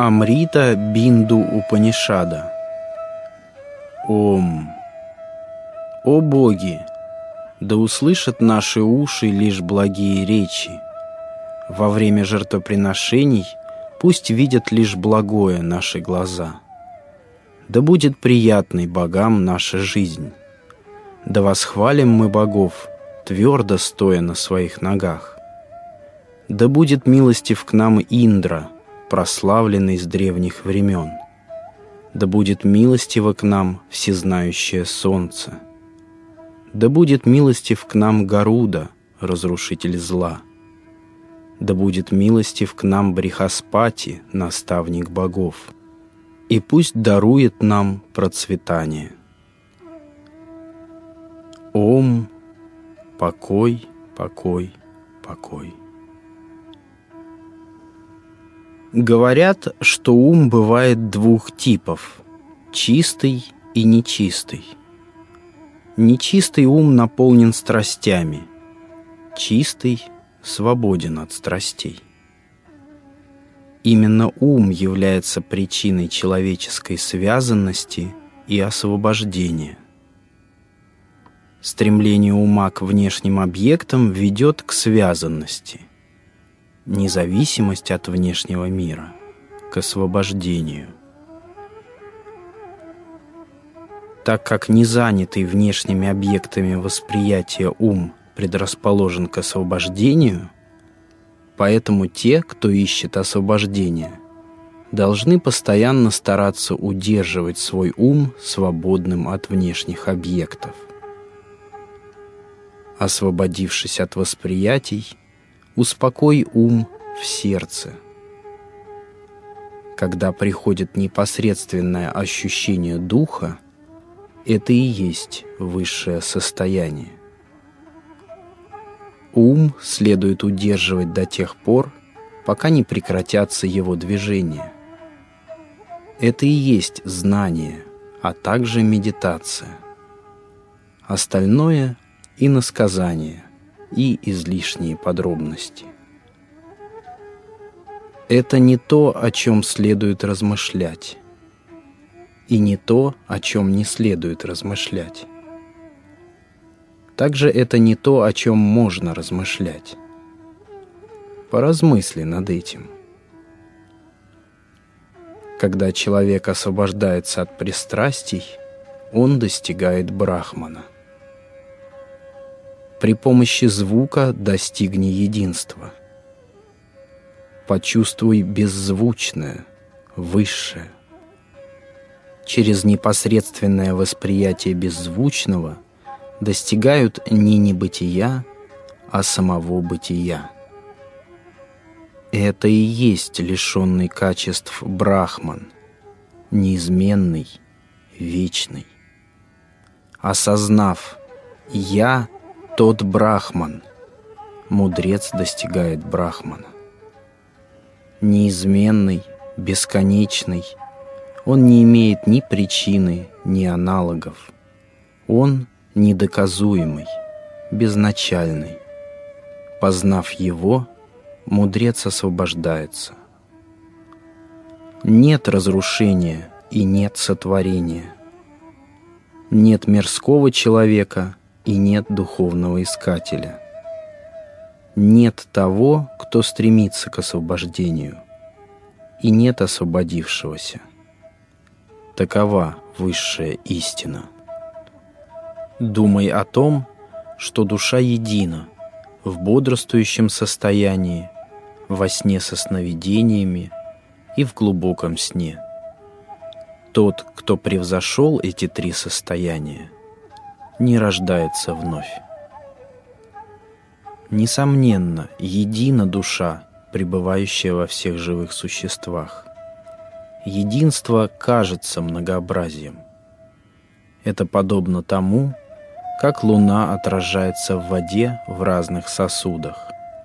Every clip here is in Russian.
Амрита Бинду Упанишада. Ом. О боги! Да услышат наши уши лишь благие речи. Во время жертвоприношений пусть видят лишь благое наши глаза. Да будет приятной богам наша жизнь. Да восхвалим мы богов, твердо стоя на своих ногах. Да будет милостив к нам Индра, прославленный с древних времен. Да будет милостиво к нам всезнающее солнце. Да будет милостив к нам Гаруда, разрушитель зла. Да будет милостив к нам Брихаспати, наставник богов. И пусть дарует нам процветание. Ом, покой, покой, покой. Говорят, что ум бывает двух типов – чистый и нечистый. Нечистый ум наполнен страстями, чистый свободен от страстей. Именно ум является причиной человеческой связанности и освобождения. Стремление ума к внешним объектам ведет к связанности, независимость от внешнего мира, к освобождению. Так как незанятый внешними объектами восприятия ум предрасположен к освобождению, поэтому те, кто ищет освобождения, должны постоянно стараться удерживать свой ум свободным от внешних объектов. Освободившись от восприятий, успокой ум в сердце. Когда приходит непосредственное ощущение духа, это и есть высшее состояние. Ум следует удерживать до тех пор, пока не прекратятся его движения. Это и есть знание, а также медитация. Остальное — иносказание и излишние подробности. Это не то, о чем следует размышлять, и не то, о чем не следует размышлять. Также это не то, о чем можно размышлять. Поразмысли над этим. Когда человек освобождается от пристрастий, он достигает брахмана. При помощи звука достигни единства. Почувствуй беззвучное, высшее. Через непосредственное восприятие беззвучного достигают не небытия, а самого бытия. Это и есть лишенный качеств брахман, неизменный, вечный. Осознав «Я» — тот брахман, мудрец достигает брахмана. Неизменный, бесконечный, он не имеет ни причины, ни аналогов. Он недоказуемый, безначальный. Познав его, мудрец освобождается. Нет разрушения и нет сотворения. Нет мирского человека и нет духовного искателя. Нет того, кто стремится к освобождению, и нет освободившегося. Такова высшая истина. Думай о том, что душа едина, в бодрствующем состоянии, во сне со сновидениями и в глубоком сне. Тот, кто превзошел эти три состояния, не рождается вновь. Несомненно, едина душа, пребывающая во всех живых существах. Единство кажется многообразием. Это подобно тому, как луна отражается в воде в разных сосудах.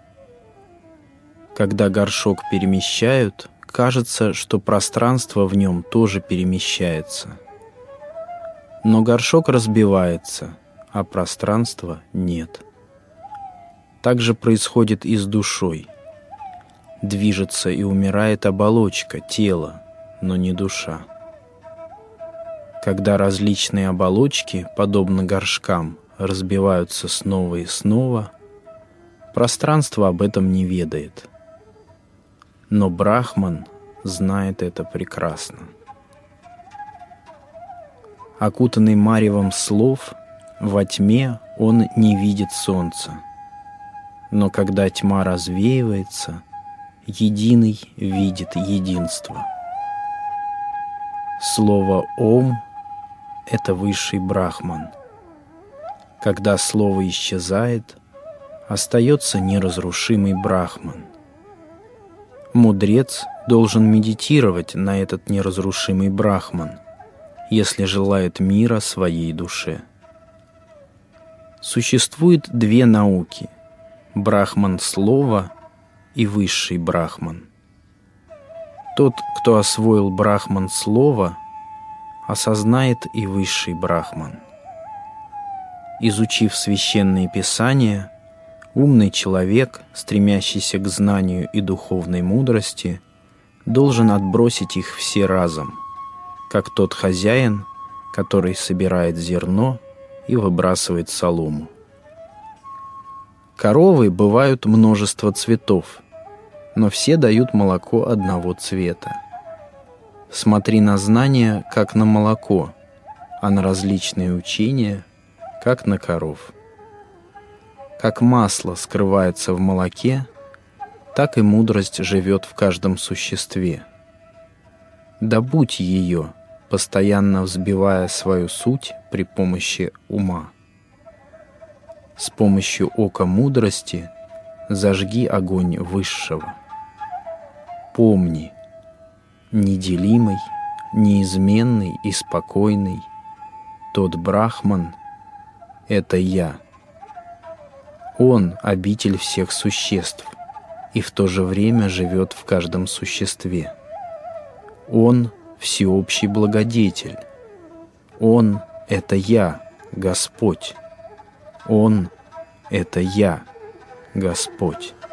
Когда горшок перемещают, кажется, что пространство в нем тоже перемещается. Но горшок разбивается, а пространства нет. Так же происходит и с душой. Движется и умирает оболочка, тело, но не душа. Когда различные оболочки, подобно горшкам, разбиваются снова и снова, пространство об этом не ведает. Но Брахман знает это прекрасно. Окутанный маревом слов, во тьме он не видит солнца. Но когда тьма развеивается, единый видит единство. Слово «Ом» — это высший Брахман. Когда слово исчезает, остается неразрушимый Брахман. Мудрец должен медитировать на этот неразрушимый Брахман, если желает мира своей душе. Существует две науки — Брахман слова и высший Брахман. Тот, кто освоил Брахман слова, осознает и высший Брахман. Изучив священные писания, умный человек, стремящийся к знанию и духовной мудрости, должен отбросить их все разом, как тот хозяин, который собирает зерно и выбрасывает солому. Коровы бывают множество цветов, но все дают молоко одного цвета. Смотри на знания, как на молоко, а на различные учения, как на коров. Как масло скрывается в молоке, так и мудрость живет в каждом существе. Добудь ее, постоянно взбивая свою суть при помощи ума. С помощью ока мудрости зажги огонь высшего. Помни, неделимый, неизменный и спокойный, тот Брахман — это Я. Он — обитель всех существ и в то же время живет в каждом существе. Он — всеобщий благодетель. Он — это Я, Господь. Он — это Я, Господь.